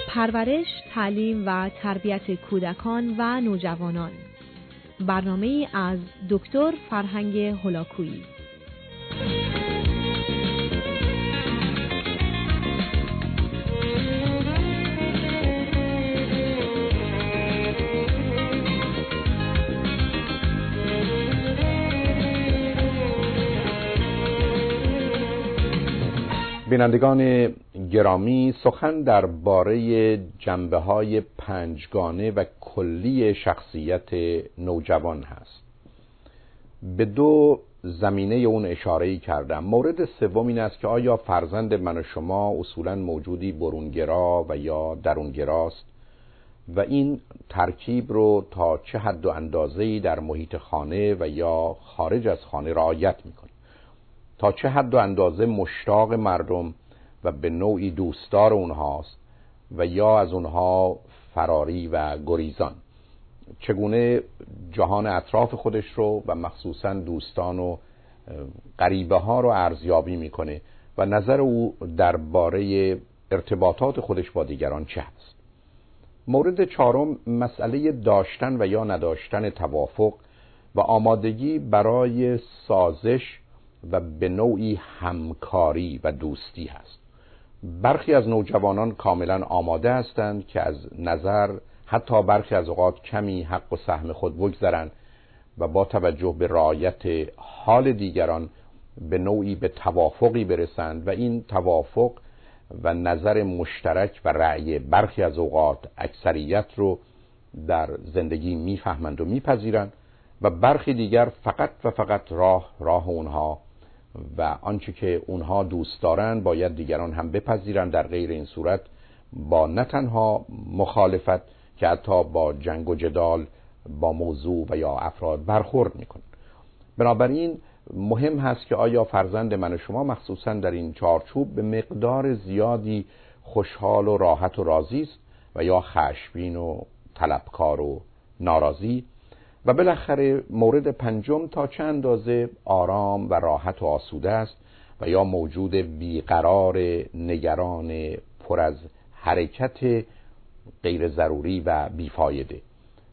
پرورش، تعلیم و تربیت کودکان و نوجوانان. برنامه‌ای از دکتر فرهنگ هولاکویی. بینندگان گرامی، سخن درباره جنبه‌های پنجگانه و کلی شخصیت نوجوان هست. به دو زمینه اون اشاره‌ای کردم. مورد سوم این است که آیا فرزند من و شما اصولاً موجودی برونگرا و یا درونگراست و این ترکیب رو تا چه حد و اندازه‌ای در محیط خانه و یا خارج از خانه رعایت می‌کنه، تا چه حد و اندازه مشتاق مردم و به نوعی دوستدار اونهاست و یا از اونها فراری و گریزان، چگونه جهان اطراف خودش رو و مخصوصا دوستان و غریبه ها رو ارزیابی میکنه و نظر او درباره ارتباطات خودش با دیگران چه هست. مورد چهارم مسئله داشتن و یا نداشتن توافق و آمادگی برای سازش و به نوعی همکاری و دوستی هست. برخی از نوجوانان کاملا آماده هستند که از نظر حتی برخی از اوقات کمی حق و سهم خود بگذارند و با توجه به رعایت حال دیگران به نوعی به توافقی برسند و این توافق و نظر مشترک و رأی برخی از اوقات اکثریت رو در زندگی میفهمند و میپذیرند و برخی دیگر فقط و فقط راه اونها و آنچه که اونها دوست دارن باید دیگران هم بپذیرند. در غیر این صورت با نه تنها مخالفت که حتی با جنگ و جدال با موضوع و یا افراد برخورد میکنن. بنابراین مهم هست که آیا فرزند من و شما مخصوصا در این چارچوب به مقدار زیادی خوشحال و راحت و راضی است و یا خشمگین و طلبکار و ناراضی. و بالاخره مورد پنجم تا چه اندازه آرام و راحت و آسوده است و یا موجود بیقرار، نگران، پر از حرکت غیر ضروری و بیفایده.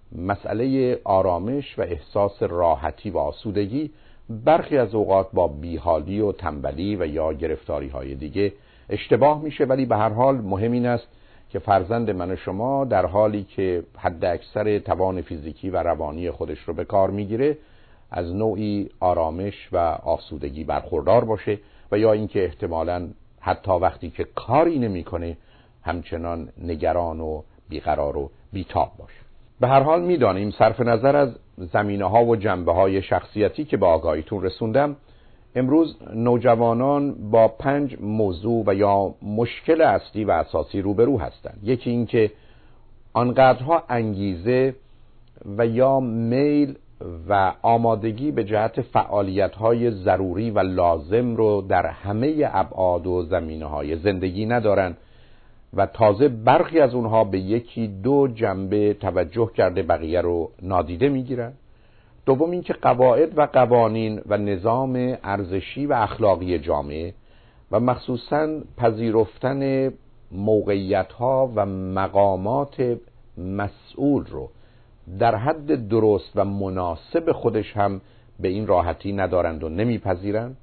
مسئله آرامش و احساس راحتی و آسودگی برخی از اوقات با بیحالی و تنبلی و یا گرفتاری های دیگه اشتباه میشه، ولی به هر حال مهم این است که فرزند من و شما در حالی که حد اکثر توان فیزیکی و روانی خودش رو به کار میگیره از نوعی آرامش و آسودگی برخوردار باشه و یا اینکه احتمالاً حتی وقتی که کاری نمیکنه همچنان نگران و بیقرار و بیتاب باشه. به هر حال میدانیم صرف نظر از زمینه‌ها و جنبه‌های شخصیتی که به آگاهیتون رسوندم، امروز نوجوانان با 5 موضوع و یا مشکل اصلی و اساسی روبرو هستند. یکی این که آنقدرها انگیزه و یا میل و آمادگی به جهت فعالیت‌های ضروری و لازم رو در همه ابعاد و زمینه‌های زندگی ندارند و تازه برخی از اونها به یکی دو جنبه توجه کرده بقیه رو نادیده میگیرن. دوم این که قواعد و قوانین و نظام ارزشی و اخلاقی جامعه و مخصوصاً پذیرفتن موقعیت‌ها و مقامات مسئول رو در حد درست و مناسب خودش هم به این راحتی ندارند و نمیپذیرند.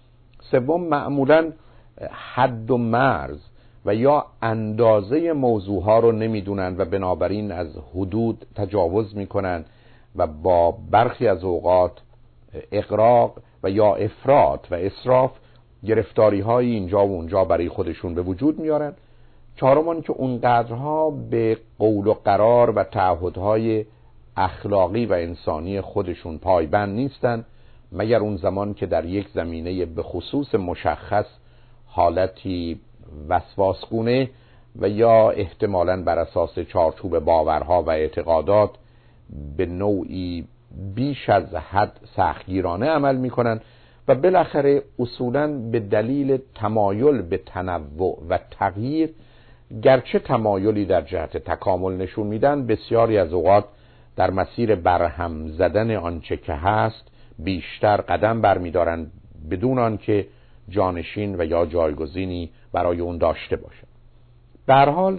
سوم معمولاً حد و مرز و یا اندازه موضوعها رو نمیدونن و بنابراین از حدود تجاوز میکنن و با برخی از اوقات اغراق و یا افراط و اسراف گرفتاری های اینجا و اونجا برای خودشون به وجود میارن. چهارم که اونقدرها به قول و قرار و تعهدهای اخلاقی و انسانی خودشون پایبند نیستن مگر اون زمان که در یک زمینه به خصوص مشخص حالتی وسواسگونه و یا احتمالاً بر اساس چارچوب باورها و اعتقادات به نوعی بیش از حد سختگیرانه عمل میکنن و بالاخره اصولاً به دلیل تمایل به تنوع و تغییر، گرچه تمایلی در جهت تکامل نشون میدن، بسیاری از اوقات در مسیر برهم زدن آنچه که هست بیشتر قدم برمیدارن بدون آنکه جانشین و یا جایگزینی برای اون داشته باشه. به هر حال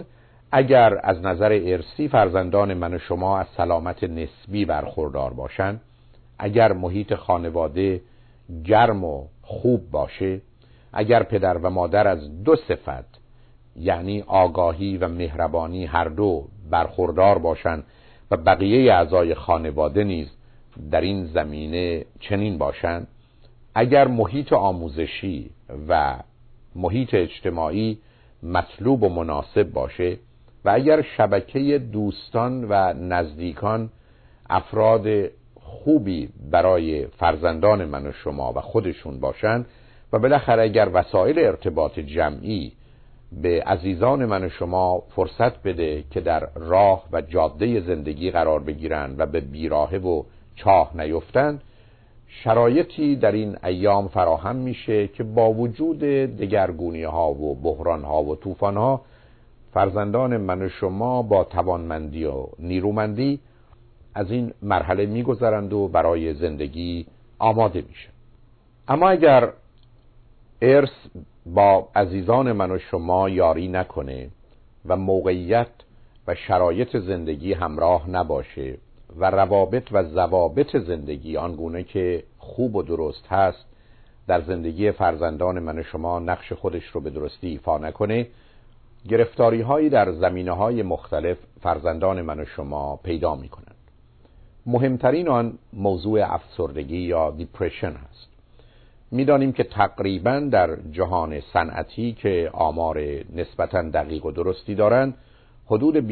اگر از نظر ارثی فرزندان من و شما از سلامت نسبی برخوردار باشند، اگر محیط خانواده گرم و خوب باشه، اگر پدر و مادر از دو صفت یعنی آگاهی و مهربانی هر دو برخوردار باشند و بقیه اعضای خانواده نیز در این زمینه چنین باشند، اگر محیط آموزشی و محیط اجتماعی مطلوب و مناسب باشه و اگر شبکه دوستان و نزدیکان افراد خوبی برای فرزندان من و شما و خودشون باشن و بالاخره اگر وسایل ارتباط جمعی به عزیزان من و شما فرصت بده که در راه و جاده زندگی قرار بگیرن و به بیراهه و چاه نیفتن، شرایطی در این ایام فراهم میشه که با وجود دگرگونی ها و بحران ها و طوفان ها فرزندان من و شما با توانمندی و نیرومندی از این مرحله میگذرند و برای زندگی آماده میشه. اما اگر ارث با عزیزان من و شما یاری نکنه و موقعیت و شرایط زندگی همراه نباشه و روابط و ضوابط زندگی آنگونه که خوب و درست هست در زندگی فرزندان من و شما نقش خودش رو به درستی ایفا نکنه، گرفتاری هایی در زمینه های مختلف فرزندان من و شما پیدا می کنند. مهمترین آن موضوع افسردگی یا دیپرشن هست. میدانیم که تقریباً در جهان صنعتی که آمار نسبتاً دقیق و درستی دارند، حدود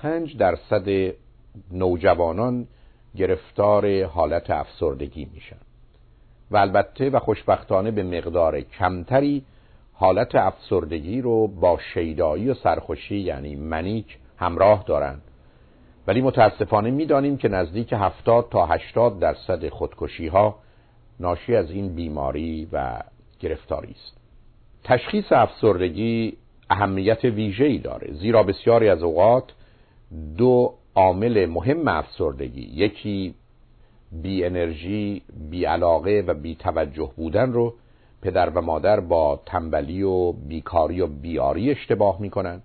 25% نوجوانان گرفتار حالت افسردگی میشن و البته و خوشبختانه به مقدار کمتری حالت افسردگی رو با شیدایی و سرخوشی یعنی منیک همراه دارند، ولی متاسفانه میدانیم که نزدیک 70 تا 80% خودکشی ها ناشی از این بیماری و گرفتاری است. تشخیص افسردگی اهمیت ویژه‌ای داره، زیرا بسیاری از اوقات دو عامل مهم افسردگی، یکی بی انرژی، بی علاقه و بی توجه بودن رو پدر و مادر با تنبلی و بیکاری و بیاری اشتباه میکنن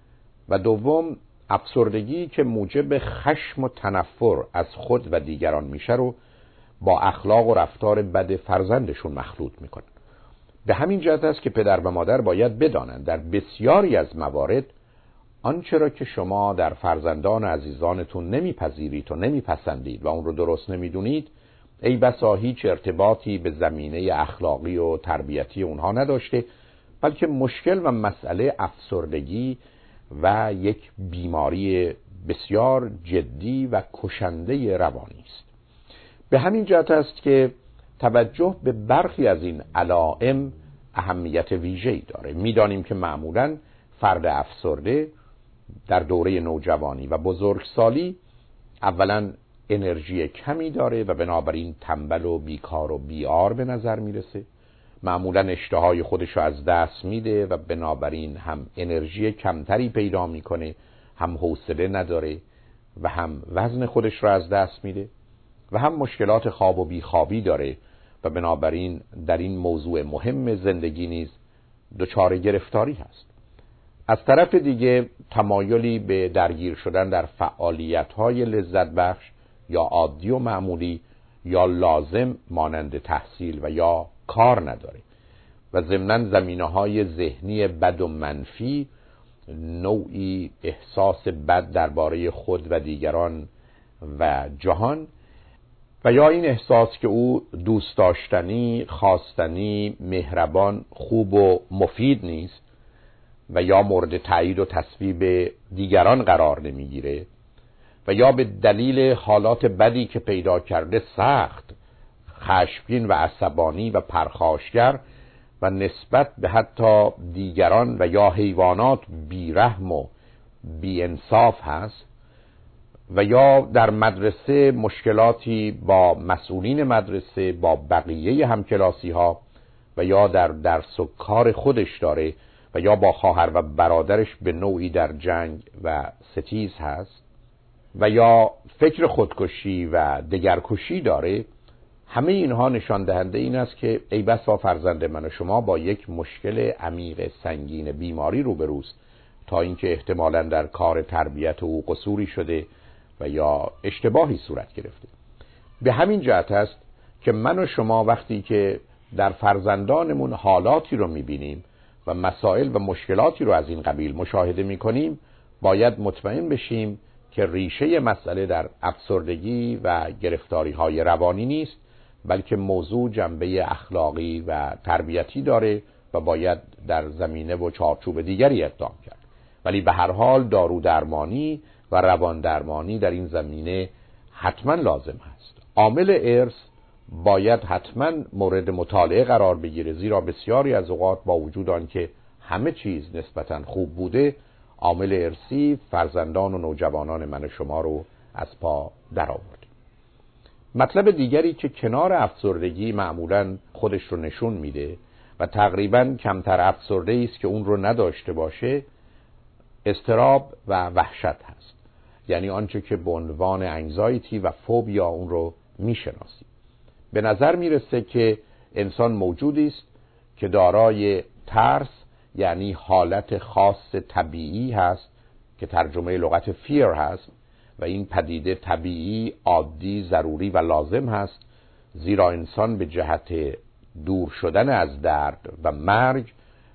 و دوم افسردگی که موجب خشم و تنفر از خود و دیگران میشه رو با اخلاق و رفتار بد فرزندشون مخلوط میکنن. به همین جهت است که پدر و مادر باید بدانند در بسیاری از موارد آنچه را که شما در فرزندان عزیزانتون نمیپذیرید و نمیپسندید و اون رو درست نمیدونید، ای بسا هیچ ارتباطی به زمینه اخلاقی و تربیتی اونها نداشته، بلکه مشکل و مسئله افسردگی و یک بیماری بسیار جدی و کشنده روانی است. به همین جهت است که توجه به برخی از این علائم اهمیت ویژه‌ای داره. میدانیم که معمولاً فرد افسرده در دوره نوجوانی و بزرگسالی اولاً انرژی کمی داره و بنابراین تنبل و بیکار و بیار به نظر میرسه، معمولاً اشتهای خودش رو از دست میده و بنابراین هم انرژی کمتری پیدا میکنه، هم حوصله نداره و هم وزن خودش رو از دست میده و هم مشکلات خواب و بیخوابی داره و بنابراین در این موضوع مهم زندگی نیز دچار گرفتاری هست. از طرف دیگه تمایلی به درگیر شدن در فعالیت‌های لذت بخش یا عادی و معمولی یا لازم مانند تحصیل و یا کار نداره و ضمناً زمینه‌های ذهنی بد و منفی، نوعی احساس بد درباره خود و دیگران و جهان و یا این احساس که او دوست داشتنی، خواستنی، مهربان، خوب و مفید نیست و یا مورد تایید و تصویب دیگران قرار نمیگیره و یا به دلیل حالات بدی که پیدا کرده سخت خشمگین و عصبانی و پرخاشگر و نسبت به حتی دیگران و یا حیوانات بیرحم و بی‌انصاف هست و یا در مدرسه مشکلاتی با مسئولین مدرسه، با بقیه همکلاسی ها و یا در درس و کار خودش داره و یا با خواهر و برادرش به نوعی در جنگ و ستیز هست و یا فکر خودکشی و دگرکشی داره، همه اینها نشان دهنده این است که ای بسا فرزند من و شما با یک مشکل عمیق سنگین بیماری روبروست تا اینکه احتمالاً در کار تربیت او قصوری شده و یا اشتباهی صورت گرفته. به همین جهت است که من و شما وقتی که در فرزندانمون حالاتی رو می‌بینیم و مسائل و مشکلاتی رو از این قبیل مشاهده می‌کنیم، باید مطمئن بشیم که ریشه مسئله در افسردگی و گرفتاری‌های روانی نیست، بلکه موضوع جنبه اخلاقی و تربیتی داره و باید در زمینه و چارچوب دیگری اقدام کرد. ولی به هر حال دارو درمانی و روان درمانی در این زمینه حتما لازم هست. عامل ارث باید حتما مورد مطالعه قرار بگیره، زیرا بسیاری از اوقات با وجود آنکه همه چیز نسبتاً خوب بوده، عامل ارثی فرزندان و نوجوانان من و شما رو از پا در آورد. مطلب دیگری که کنار افسردگی معمولاً خودش رو نشون میده و تقریباً کمتر افسرده است که اون رو نداشته باشه، اضطراب و وحشت هست. یعنی آنچه که به عنوان انگزایتی و فوبیا اون رو میشناسیم. به نظر میرسه که انسان موجودی است که دارای ترس، یعنی حالت خاص طبیعی هست که ترجمه لغت فیر هست و این پدیده طبیعی، عادی، ضروری و لازم هست، زیرا انسان به جهت دور شدن از درد و مرگ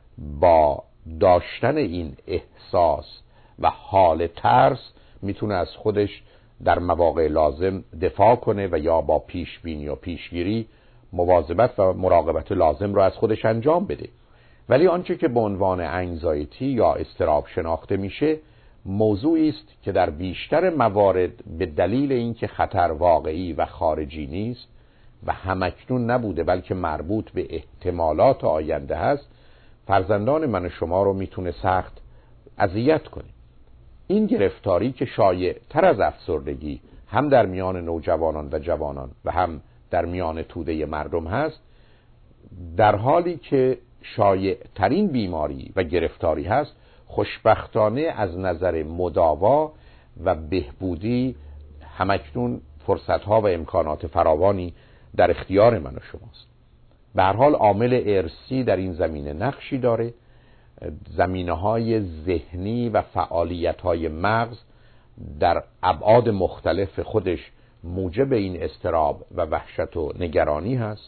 با داشتن این احساس و حال ترس میتونه از خودش در مواقع لازم دفاع کنه و یا با پیش بینی و پیشگیری مواظبت و مراقبت لازم رو از خودش انجام بده. ولی آنچه که به عنوان انگزایتی یا اضطراب شناخته میشه، موضوعی است که در بیشتر موارد به دلیل اینکه خطر واقعی و خارجی نیست و همکنون نبوده بلکه مربوط به احتمالات آینده هست، فرزندان من و شما رو میتونه سخت اذیت کنه. این گرفتاری که شایع تر از افسردگی هم در میان نوجوانان و جوانان و هم در میان توده مردم هست، در حالی که شایع ترین بیماری و گرفتاری هست، خوشبختانه از نظر مداوا و بهبودی همکنون فرصتها و امکانات فراوانی در اختیار من و شماست. به هر حال عامل ارثی در این زمینه نقشی داره. زمینه‌های ذهنی و فعالیت‌های مغز در ابعاد مختلف خودش موجب این اضطراب و وحشت و نگرانی هست.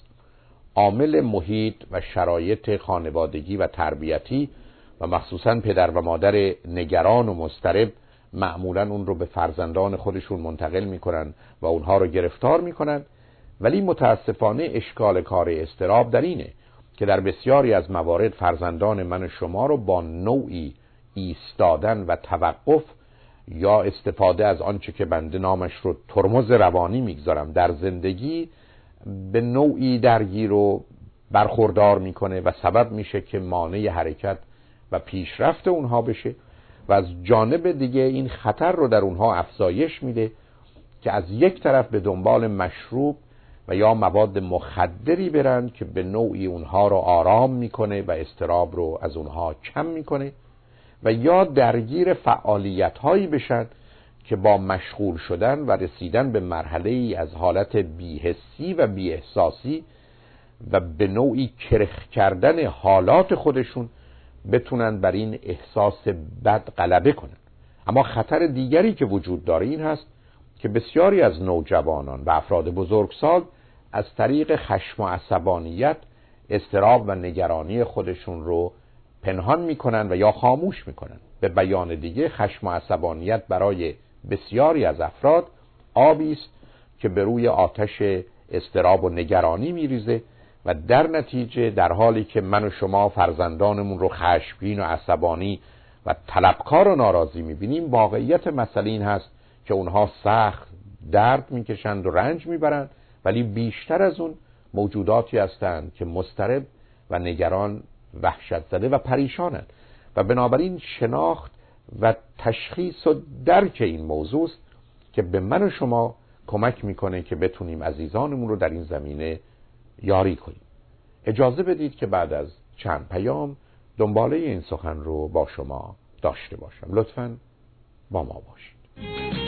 عامل محیط و شرایط خانوادگی و تربیتی و مخصوصاً پدر و مادر نگران و مضطرب معمولاً اون رو به فرزندان خودشون منتقل میکنن و اونها رو گرفتار میکنن. ولی متاسفانه اشکال کار اضطراب در اینه که در بسیاری از موارد فرزندان من و شما رو با نوعی ایستادن و توقف یا استفاده از آنچه که بنده نامش رو ترمز روانی میگذارم در زندگی به نوعی درگیر و برخوردار میکنه و سبب میشه که مانع حرکت و پیشرفت اونها بشه و از جانب دیگه این خطر رو در اونها افزایش میده که از یک طرف به دنبال مشروب و یا مواد مخدری برن که به نوعی اونها رو آرام میکنه و اضطراب رو از اونها کم میکنه، و یا درگیر فعالیت هایی بشن که با مشغول شدن و رسیدن به مرحله ای از حالت بی‌حسی و بی‌احساسی و به نوعی کرخ کردن حالات خودشون بتونن بر این احساس بد غلبه کنن. اما خطر دیگری که وجود داره این هست که بسیاری از نوجوانان و افراد بزرگسال از طریق خشم و عصبانیت اضطراب و نگرانی خودشون رو پنهان میکنن و یا خاموش میکنن. به بیان دیگه، خشم و عصبانیت برای بسیاری از افراد آبی است که به روی آتش اضطراب و نگرانی میریزه و در نتیجه در حالی که من و شما فرزندانمون رو خشمگین و عصبانی و طلبکار و ناراضی میبینیم، واقعیت مسئله این هست که اونها سخت درد میکشند و رنج میبرند، ولی بیشتر از اون موجوداتی هستند که مضطرب و نگران، وحشت زده و پریشانند. و بنابراین شناخت و تشخیص و درک این موضوع است که به من و شما کمک میکنه که بتونیم عزیزانمون رو در این زمینه یاری کنیم. اجازه بدید که بعد از چند پیام دنباله این سخن رو با شما داشته باشم. لطفاً با ما باشید.